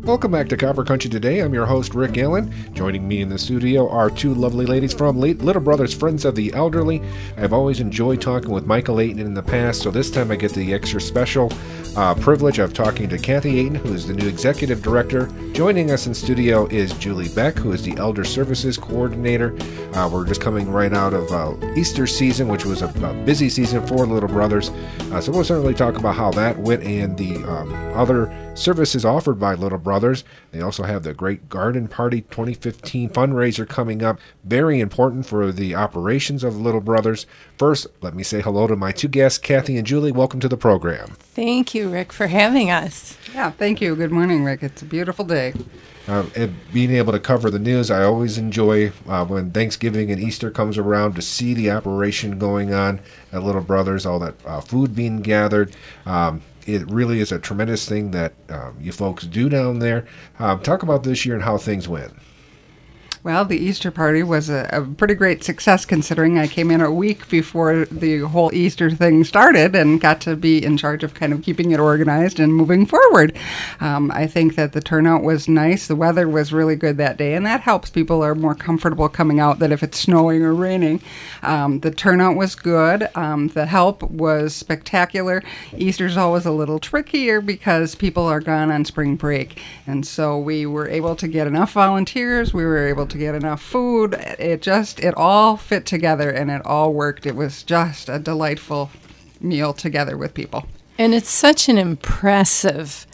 Welcome back to Copper Country Today. I'm your host, Rick Allen. Joining me in the studio are two lovely ladies from Little Brothers Friends of the Elderly. I've always enjoyed talking with Michael Ayton in the past, so this time I get the extra special privilege of talking to Kathy Ayton, who is the new executive director. Joining us in studio is Julie Beck, who is the Elder Services Coordinator. We're just coming right out of Easter season, which was a busy season for Little Brothers. So we'll certainly talk about how that went and the other services offered by Little Brothers. They also have the Great Garden Party 2015 fundraiser coming up. Very important for the operations of Little Brothers. First, let me say hello to my two guests, Kathy and Julie. Welcome to the program. Thank you, Rick, for having us. Yeah, thank you. Good morning, Rick. It's a beautiful day. And being able to cover the news, I always enjoy when Thanksgiving and Easter comes around to see the operation going on at Little Brothers, all that food being gathered. It really is a tremendous thing that you folks do down there. Talk about this year and how things went. Well, the Easter party was a pretty great success considering I came in a week before the whole Easter thing started and got to be in charge of kind of keeping it organized and moving forward. I think that the turnout was nice. The weather was really good that day, and that helps. People are more comfortable coming out than if it's snowing or raining. The turnout was good. The help was spectacular. Easter's always a little trickier because people are gone on spring break, and so we were able to get enough volunteers. We were able to get enough food. It all fit together and it all worked. It was just a delightful meal together with people. And it's such an impressive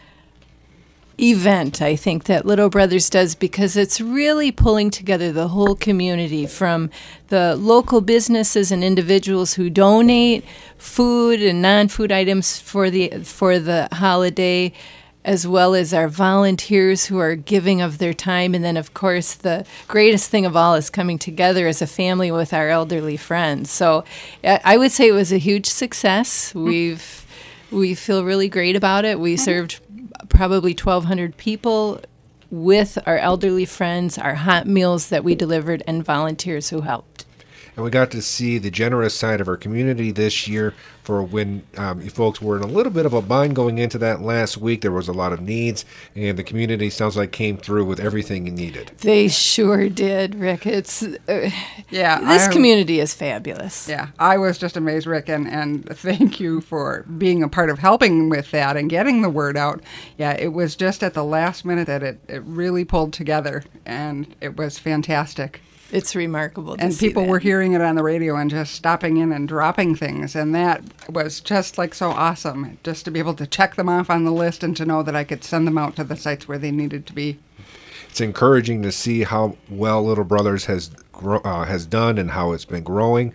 event, I think, that Little Brothers does, because it's really pulling together the whole community, from the local businesses and individuals who donate food and non-food items for the holiday, as well as our volunteers who are giving of their time. And then, of course, the greatest thing of all is coming together as a family with our elderly friends. So I would say it was a huge success. We feel really great about it. We served probably 1,200 people with our elderly friends, our hot meals that we delivered, and volunteers who helped. And we got to see the generous side of our community this year for when you folks were in a little bit of a bind going into that last week. There was a lot of needs, and the community sounds like came through with everything you needed. They sure did, Rick. This community is fabulous. Yeah, I was just amazed, Rick, and thank you for being a part of helping with that and getting the word out. Yeah, it was just at the last minute that it really pulled together, and it was fantastic. It's remarkable to see. And people that. were hearing it on the radio and just stopping in and dropping things. And that was just like so awesome, just to be able to check them off on the list and to know that I could send them out to the sites where they needed to be. It's encouraging to see how well Little Brothers has done and how it's been growing.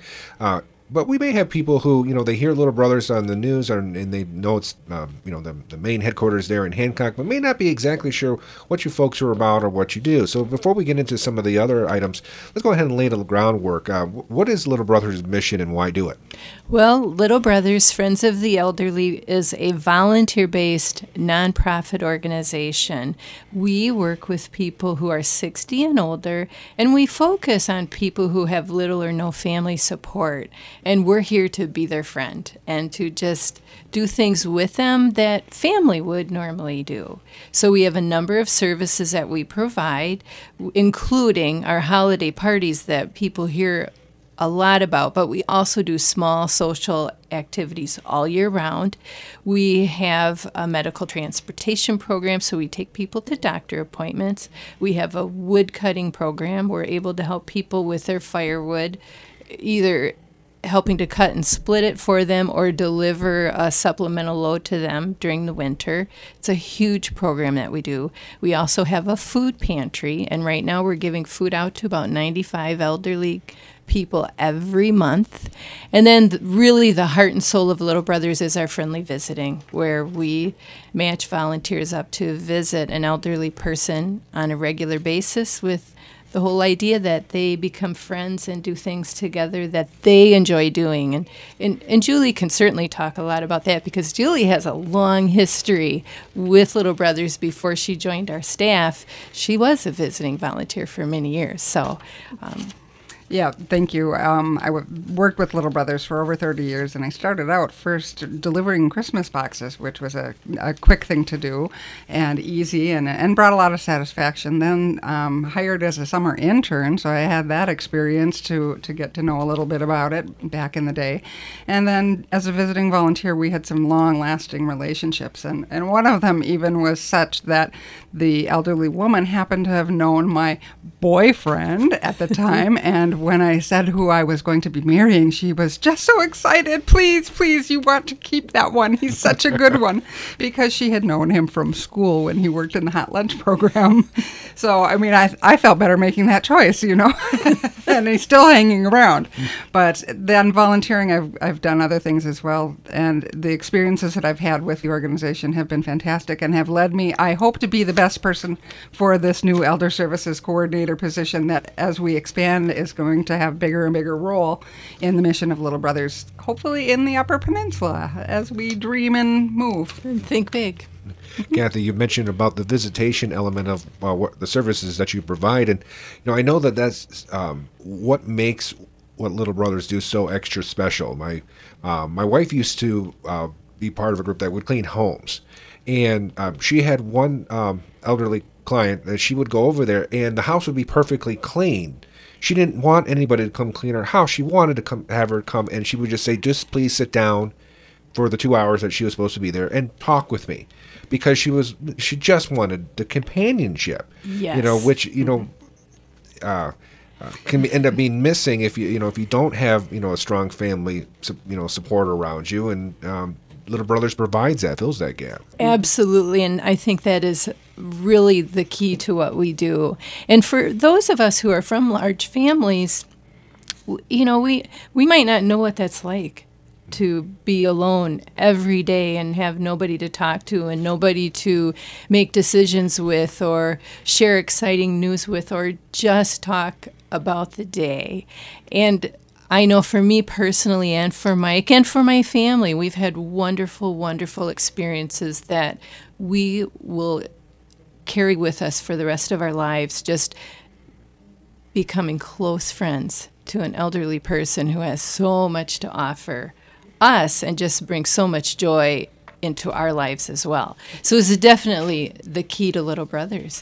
But we may have people who, they hear Little Brothers on the news and they know it's, the main headquarters there in Hancock, but may not be exactly sure what you folks are about or what you do. So before we get into some of the other items, let's go ahead and lay the groundwork. What is Little Brothers' mission and why do it? Well, Little Brothers Friends of the Elderly is a volunteer-based nonprofit organization. We work with people who are 60 and older, and we focus on people who have little or no family support. And we're here to be their friend and to just do things with them that family would normally do. So we have a number of services that we provide, including our holiday parties that people hear a lot about, but we also do small social activities all year round. We have a medical transportation program, so we take people to doctor appointments. We have a wood cutting program. We're able to help people with their firewood, either helping to cut and split it for them or deliver a supplemental load to them during the winter. It's a huge program that we do. We also have a food pantry, and right now we're giving food out to about 95 elderly people every month. And then really the heart and soul of Little Brothers is our friendly visiting, where we match volunteers up to visit an elderly person on a regular basis with the whole idea that they become friends and do things together that they enjoy doing. And Julie can certainly talk a lot about that, because Julie has a long history with Little Brothers. Before she joined our staff, she was a visiting volunteer for many years. So Yeah, thank you. Worked with Little Brothers for over 30 years, and I started out first delivering Christmas boxes, which was a quick thing to do and easy and brought a lot of satisfaction. Then hired as a summer intern, so I had that experience to get to know a little bit about it back in the day. And then as a visiting volunteer, we had some long-lasting relationships, and one of them even was such that the elderly woman happened to have known my boyfriend at the time, and when I said who I was going to be marrying, she was just so excited. Please, please, you want to keep that one. He's such a good one. Because she had known him from school when he worked in the hot lunch program. So, I mean, I felt better making that choice, and he's still hanging around. But then volunteering, I've done other things as well. And the experiences that I've had with the organization have been fantastic and have led me, I hope, to be the best person for this new Elder Services Coordinator position that, as we expand, is going to have bigger and bigger role in the mission of Little Brothers, hopefully in the Upper Peninsula, as we dream and move. And think big. Kathy, you mentioned about the visitation element of what the services that you provide, and I know that's what makes what Little Brothers do so extra special. My wife used to be part of a group that would clean homes, and she had one elderly client that she would go over there, and the house would be perfectly clean. She didn't want anybody to come clean her house. She wanted to have her come, and she would just say, "Just please sit down for the 2 hours that she was supposed to be there and talk with me," because she just wanted the companionship. Yes. Which can end up being missing if you don't have a strong family support around you, and Little Brothers provides that, fills that gap. Absolutely, and I think that is really the key to what we do. And for those of us who are from large families, we might not know what that's like to be alone every day and have nobody to talk to and nobody to make decisions with or share exciting news with or just talk about the day. And I know for me personally and for Mike and for my family, we've had wonderful, wonderful experiences that we will carry with us for the rest of our lives, just becoming close friends to an elderly person who has so much to offer us and just brings so much joy into our lives as well. So it's definitely the key to Little Brothers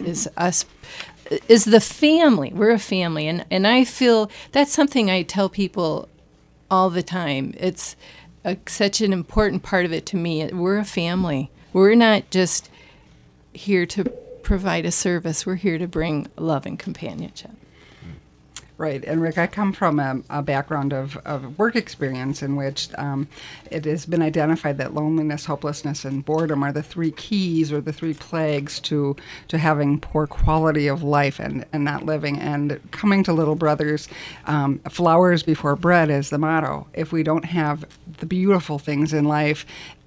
is the family. We're a family, and I feel that's something I tell people all the time. It's such an important part of it to me. We're a family. We're not just here to provide a service. We're here to bring love and companionship. Right. And Rick, I come from a background of work experience in which it has been identified that loneliness, hopelessness, and boredom are the three keys or the three plagues to having poor quality of life and not living. And coming to Little Brothers, flowers before bread is the motto. If we don't have the beautiful things in life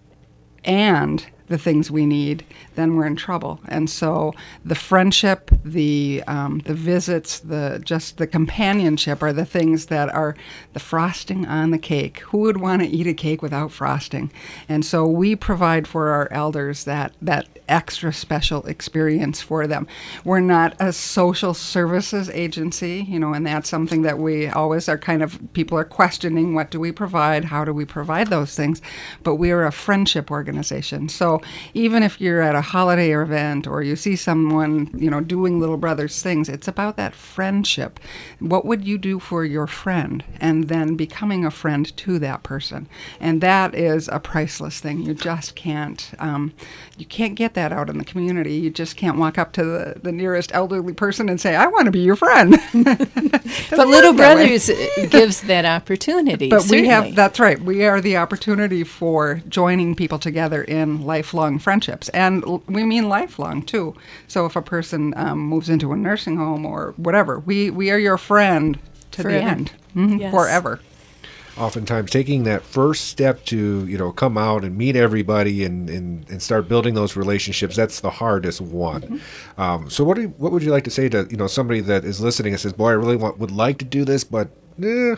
and the things we need, then we're in trouble. And so the friendship, the visits, the companionship are the things that are the frosting on the cake. Who would want to eat a cake without frosting? And so we provide for our elders that extra special experience for them. We're not a social services agency, and that's something that we always are people are questioning, what do we provide? How do we provide those things? But we are a friendship organization. So even if you're at a holiday event or you see someone, doing Little Brothers things, it's about that friendship. What would you do for your friend? And then becoming a friend to that person. And that is a priceless thing. You just can't, you can't get that out in the community. You just can't walk up to the nearest elderly person and say, "I want to be your friend." But Little Brothers gives that opportunity. But certainly. That's right. We are the opportunity for joining people together in lifelong friendships. And we mean lifelong, too. So if a person moves into a nursing home or whatever, we are your friend to Forever. the end. Mm-hmm. Yes. Forever. Oftentimes taking that first step to come out and meet everybody and start building those relationships, that's the hardest one. Mm-hmm. So what would you like to say to somebody that is listening and says, "Boy, I really would like to do this, but will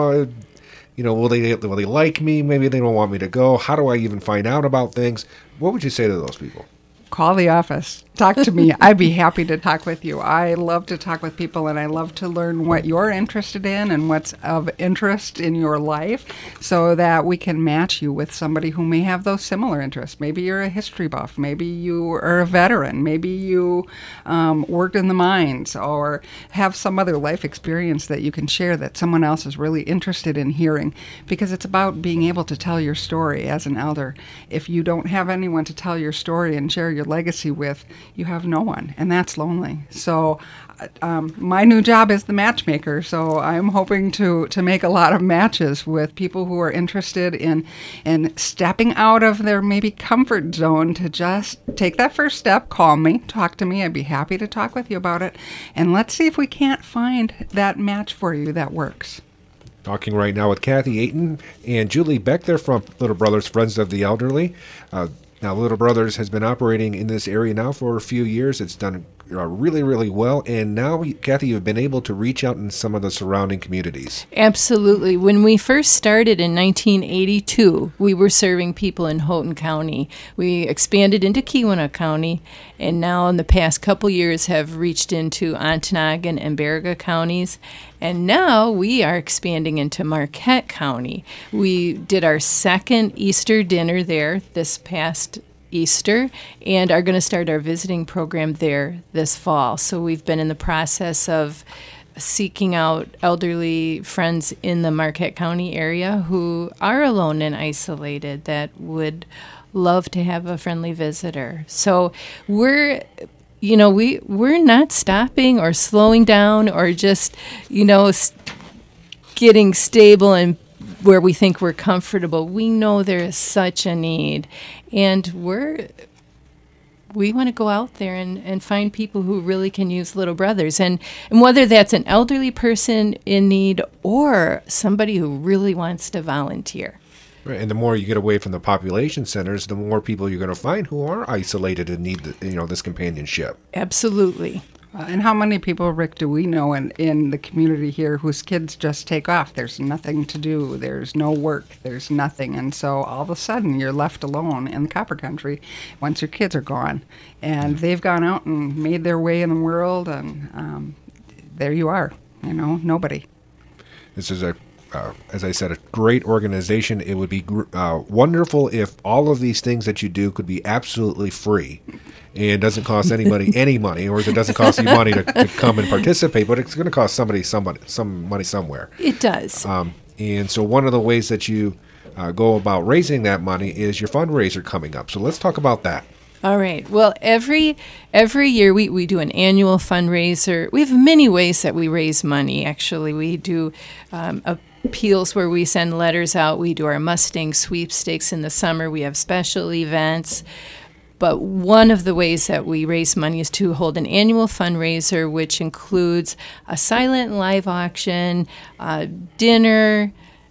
they like me? Maybe they don't want me to go. How do I even find out about things?" What would you say to those people? Call the office. talk to me. I'd be happy to talk with you. I love to talk with people, and I love to learn what you're interested in and what's of interest in your life so that we can match you with somebody who may have those similar interests. Maybe you're a history buff. Maybe you are a veteran. Maybe you worked in the mines or have some other life experience that you can share that someone else is really interested in hearing, because it's about being able to tell your story as an elder. If you don't have anyone to tell your story and share your legacy with, you have no one, and that's lonely. So my new job is the matchmaker, so I'm hoping to make a lot of matches with people who are interested in stepping out of their maybe comfort zone to just take that first step. Call me, talk to me. I'd be happy to talk with you about it, and let's see if we can't find that match for you that works. Talking right now with Kathy Ayton and Julie Beck. They're from Little Brothers Friends of the Elderly. Now, Little Brothers has been operating in this area now for a few years. It's done really, really well. And now, Kathy, you've been able to reach out in some of the surrounding communities. Absolutely. When we first started in 1982, we were serving people in Houghton County. We expanded into Keweenaw County, and now in the past couple years have reached into Ontonagon and Baraga counties. And now we are expanding into Marquette County. We did our second Easter dinner there this past Easter and are going to start our visiting program there this fall. So we've been in the process of seeking out elderly friends in the Marquette County area who are alone and isolated that would love to have a friendly visitor. So we're not stopping or slowing down or just, getting stable and where we think we're comfortable. We know there is such a need, and we want to go out there and find people who really can use Little Brothers, and whether that's an elderly person in need or somebody who really wants to volunteer. Right, and the more you get away from the population centers, the more people you're going to find who are isolated and need this companionship. Absolutely. And how many people, Rick, do we know in the community here whose kids just take off? There's nothing to do. There's no work. There's nothing. And so all of a sudden you're left alone in the copper country once your kids are gone. And they've gone out and made their way in the world, and there you are, nobody. This is as I said, a great organization. It would be wonderful if all of these things that you do could be absolutely free and doesn't cost anybody any money, or if it doesn't cost you money to come and participate, but it's going to cost somebody some money somewhere. It does. And so one of the ways that you go about raising that money is your fundraiser coming up. So let's talk about that. All right. Well, every year we do an annual fundraiser. We have many ways that we raise money, actually. We do appeals where we send letters out. We do our Mustang sweepstakes in the summer. We have special events. But one of the ways that we raise money is to hold an annual fundraiser, which includes a silent live auction, dinner,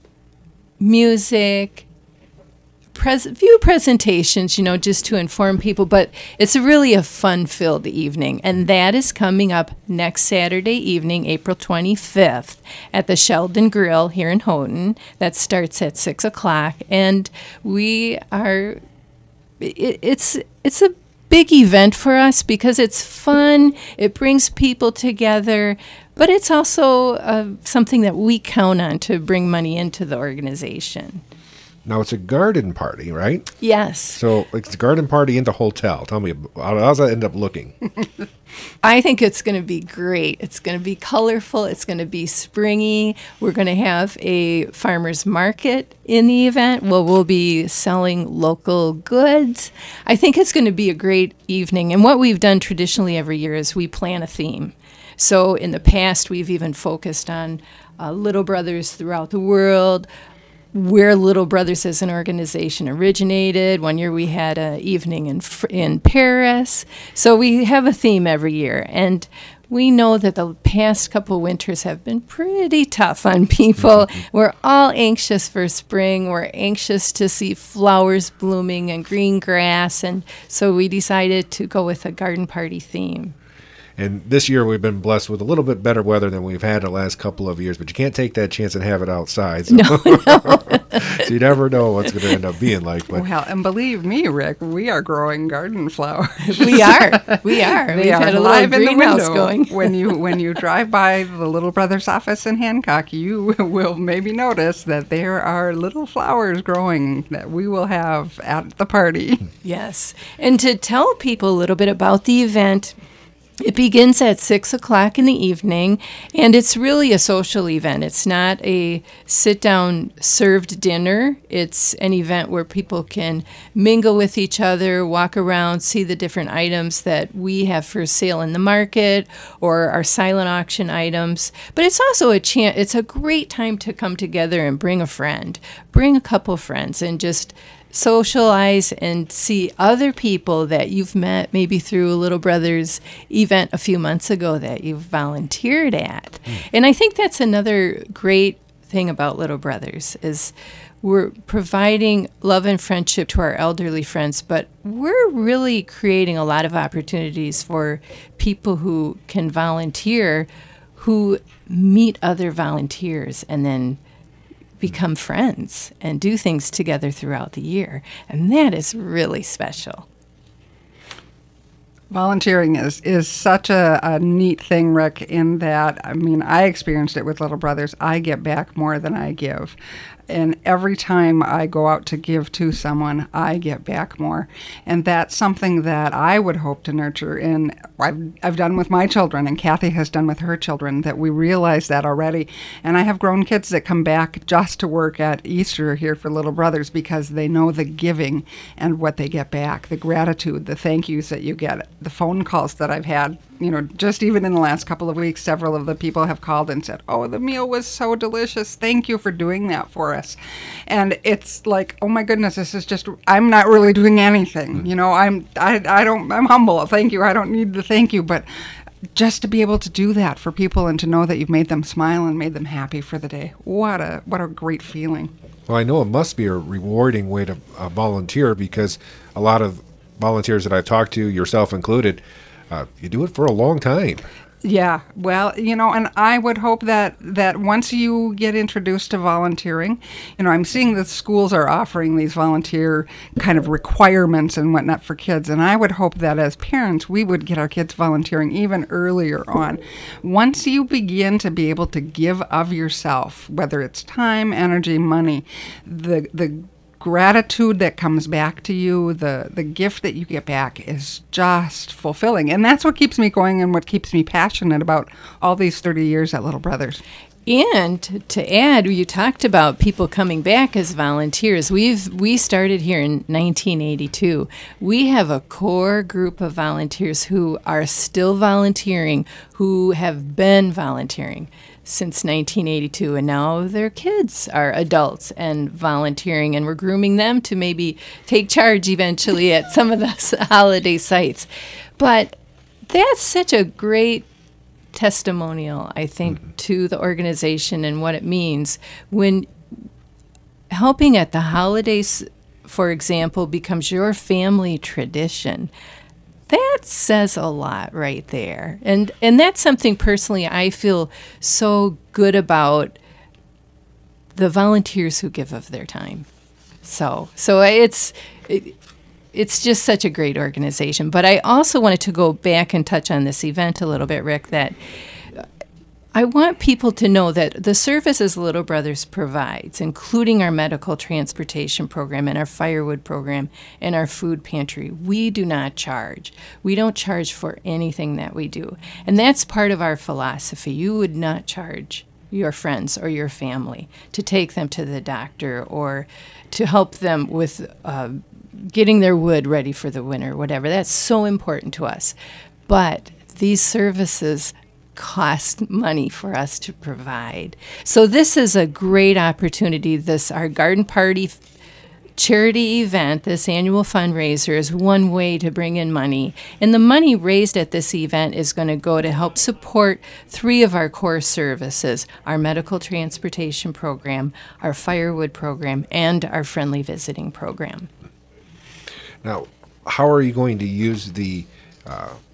music, few presentations, just to inform people. But it's really a fun-filled evening. And that is coming up next Saturday evening, April 25th, at the Sheldon Grill here in Houghton. That starts at 6 o'clock. And we are... It's a big event for us because it's fun, it brings people together, but it's also something that we count on to bring money into the organization. Now, it's a garden party, right? Yes. So it's a garden party in the hotel. Tell me, how does that end up looking? I think it's going to be great. It's going to be colorful. It's going to be springy. We're going to have a farmer's market in the event where we'll be selling local goods. I think it's going to be a great evening. And what we've done traditionally every year is we plan a theme. So in the past, we've even focused on Little Brothers throughout the world, where Little Brothers as an organization originated. One year we had an evening in Paris. So we have a theme every year. And we know that the past couple winters have been pretty tough on people. We're all anxious for spring. We're anxious to see flowers blooming and green grass. And so we decided to go with a garden party theme. And this year we've been blessed with a little bit better weather than we've had the last couple of years, but you can't take that chance and have it outside. So, No. so you never know what's going to end up being like. But Well, and believe me, Rick, we are growing garden flowers. We are. We've had a little greenhouse going. when you drive by the Little Brothers office in Hancock, you will maybe notice that there are little flowers growing that we will have at the party. Yes. And to tell people a little bit about the event, it begins at 6 o'clock in the evening, and it's really a social event. It's not a sit-down served dinner. It's an event where people can mingle with each other, walk around, see the different items that we have for sale in the market or our silent auction items. But it's also it's a great time to come together and bring a friend, bring a couple friends, and just socialize and see other people that you've met maybe through a Little Brothers event a few months ago that you've volunteered at. And I think that's another great thing about Little Brothers is we're providing love and friendship to our elderly friends, but we're really creating a lot of opportunities for people who can volunteer, who meet other volunteers and then become friends and do things together throughout the year. And that is really special. Volunteering is such a neat thing, Rick, in that, I mean, I experienced it with Little Brothers. I get back more than I give. And every time I go out to give to someone, I get back more. And that's something that I would hope to nurture. And I've done with my children, and Kathy has done with her children, that we realize that already. And I have grown kids that come back just to work at Easter here for Little Brothers because they know the giving and what they get back, the gratitude, the thank yous that you get, the phone calls that I've had. You know, just even in the last couple of weeks, several of the people have called and said, "Oh, the meal was so delicious. Thank you for doing that for us." And it's like, oh my goodness, this is just, I'm not really doing anything. You know, I'm humble. Thank you. I don't need the thank you, but just to be able to do that for people and to know that you've made them smile and made them happy for the day. What a great feeling. Well, I know it must be a rewarding way to volunteer because a lot of volunteers that I've talked to, yourself included, you do it for a long time. Yeah, well, you know, and I would hope that once you get introduced to volunteering, you know, I'm seeing that schools are offering these volunteer kind of requirements and whatnot for kids, and I would hope that as parents, we would get our kids volunteering even earlier on. Once you begin to be able to give of yourself, whether it's time, energy, money, the gratitude that comes back to you, the gift that you get back is just fulfilling. And that's what keeps me going and what keeps me passionate about all these 30 years at Little Brothers. And to add, you talked about people coming back as volunteers. We started here in 1982. We have a core group of volunteers who are still volunteering, who have been volunteering since 1982, and now their kids are adults and volunteering, and we're grooming them to maybe take charge eventually at some of the holiday sites. But that's such a great testimonial, I think, to the organization and what it means when helping at the holidays, for example, becomes your family tradition. That says a lot right there. And that's something personally I feel so good about the volunteers who give of their time. So it's just such a great organization. But I also wanted to go back and touch on this event a little bit, Rick, that I want people to know that the services Little Brothers provides, including our medical transportation program and our firewood program and our food pantry, we do not charge. We don't charge for anything that we do. And that's part of our philosophy. You would not charge your friends or your family to take them to the doctor or to help them with getting their wood ready for the winter, whatever. That's so important to us. But these services cost money for us to provide. So this is a great opportunity. Our garden party charity event, this annual fundraiser, is one way to bring in money. And the money raised at this event is going to go to help support 3 of our core services, our medical transportation program, our firewood program, and our friendly visiting program. Now, how are you going to use the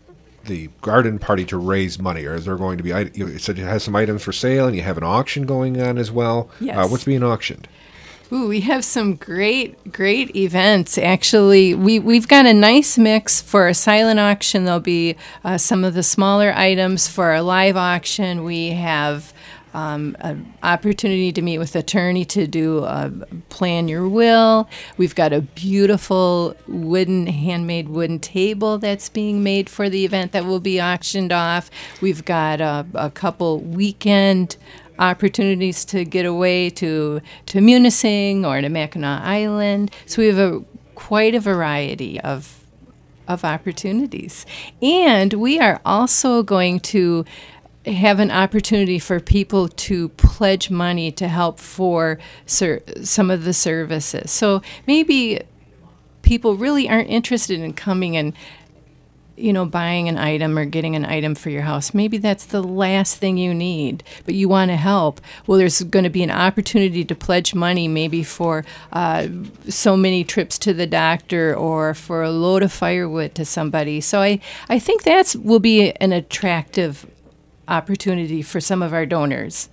the garden party to raise money, or is there going to be? You said it has some items for sale, and you have an auction going on as well. Yes. What's being auctioned? Ooh, we have some great events. Actually, we've got a nice mix for a silent auction. There'll be some of the smaller items for our live auction. We have an opportunity to meet with attorney to do plan your will. We've got a beautiful handmade wooden table that's being made for the event that will be auctioned off. We've got a couple weekend opportunities to get away to Munising or to Mackinac Island. So we have quite a variety of opportunities. And we are also going to have an opportunity for people to pledge money to help for some of the services. So maybe people really aren't interested in coming and buying an item or getting an item for your house. Maybe that's the last thing you need, but you want to help. Well, there's going to be an opportunity to pledge money maybe for so many trips to the doctor or for a load of firewood to somebody. So I think that will be an attractive opportunity for some of our donors.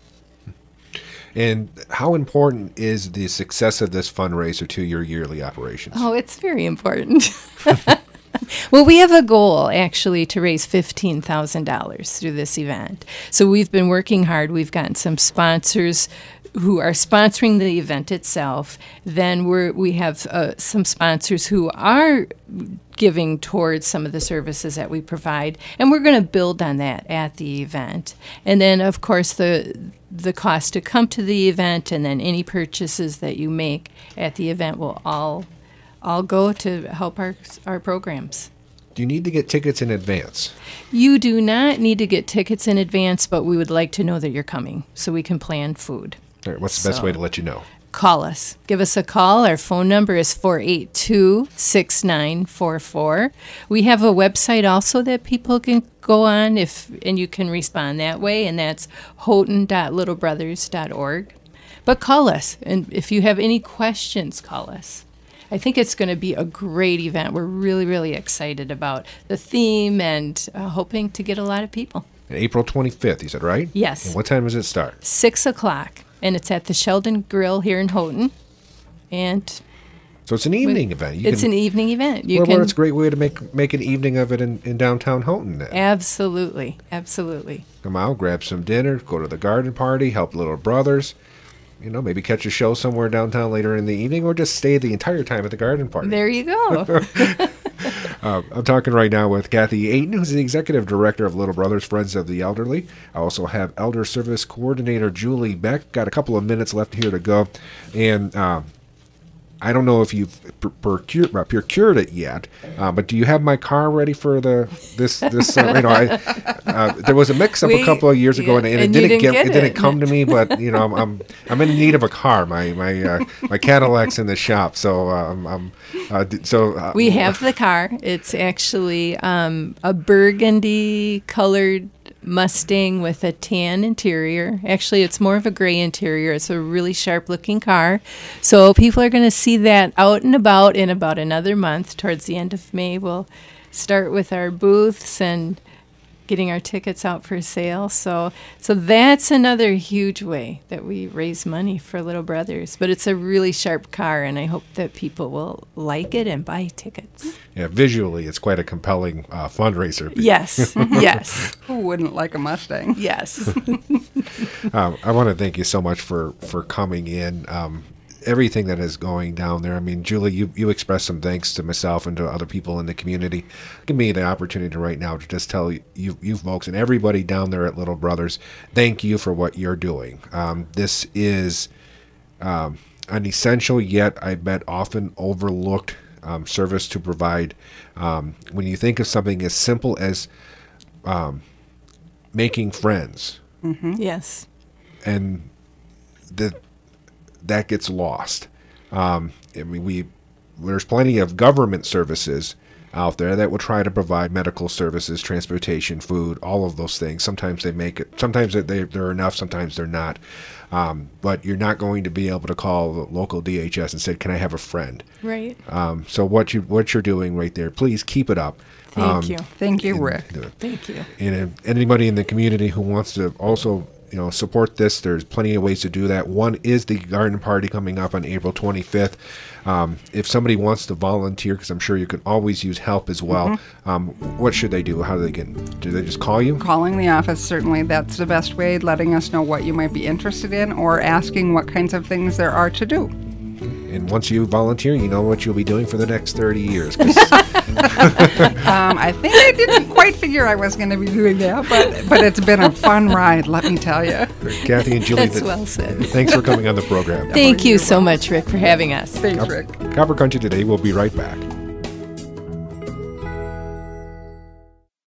And how important is the success of this fundraiser to your yearly operations? Oh, it's very important. Well, we have a goal, actually, to raise $15,000 through this event. So we've been working hard. We've gotten some sponsors who are sponsoring the event itself. Then we have some sponsors who are giving towards some of the services that we provide, and we're going to build on that at the event. And then, of course, the cost to come to the event, and then any purchases that you make at the event will all go to help our programs. Do you need to get tickets in advance? You do not need to get tickets in advance, but we would like to know that you're coming so we can plan food. All right, what's the best way to let you know? Call us. Give us a call. Our phone number is 482-6944. We have a website also that people can go on and you can respond that way, and that's houghton.littlebrothers.org. But call us, and if you have any questions, call us. I think it's going to be a great event. We're really, really excited about the theme and hoping to get a lot of people. April 25th, you said, right? Yes. And what time does it start? 6 o'clock, and it's at the Sheldon Grill here in Houghton. And so it's an evening event. It's an evening event. Well, it's a great way to make an evening of it in downtown Houghton then. Absolutely. Come out, grab some dinner, go to the garden party, help Little Brothers. Maybe catch a show somewhere downtown later in the evening, or just stay the entire time at the garden party. There you go. I'm talking right now with Kathy Ayton, who's the Executive Director of Little Brothers Friends of the Elderly. I also have Elder Service Coordinator Julie Beck. Got a couple of minutes left here to go. And I don't know if you've procured it yet, but do you have my car ready for this? There was a mix-up a couple of years ago, and it didn't come to me. But I'm in need of a car. My Cadillac's in the shop, so we have the car. It's actually a burgundy colored Mustang with a tan interior. Actually, it's more of a gray interior. It's a really sharp-looking car. So people are going to see that out and about in about another month. Towards the end of May, we'll start with our booths and getting our tickets out for sale. So that's another huge way that we raise money for Little Brothers. But it's a really sharp car, and I hope that people will like it and buy tickets. Yeah, visually, it's quite a compelling fundraiser. Yes, yes. Who wouldn't like a Mustang? Yes. I want to thank you so much for coming in. Everything that is going down there. I mean, Julie, you expressed some thanks to myself and to other people in the community. Give me the opportunity right now to just tell you folks and everybody down there at Little Brothers, thank you for what you're doing. This is an essential yet, I bet, often overlooked service to provide. When you think of something as simple as making friends. Mm-hmm. Yes. And that gets lost. There's plenty of government services out there that will try to provide medical services, transportation, food, all of those things. Sometimes they make it. Sometimes they're enough. Sometimes they're not. but you're not going to be able to call the local DHS and say, "Can I have a friend?" Right. So what you're doing right there, please keep it up. Thank you. Thank you, Rick. Thank you. And anybody in the community who wants to also, support this, there's plenty of ways to do that. One is the garden party coming up on April 25th. If somebody wants to volunteer, because I'm sure you can always use help as well, what should they do? How do they do they just call you? Calling the office, certainly that's the best way, letting us know what you might be interested in or asking what kinds of things there are to do. And once you volunteer, you know what you'll be doing for the next 30 years. I think I didn't quite figure I was going to be doing that, but it's been a fun ride, let me tell you. Kathy and Julie, That's well said. Thanks for coming on the program. Thank you so much, Rick, for having us. Thanks, Rick. Copper Country Today, we'll be right back.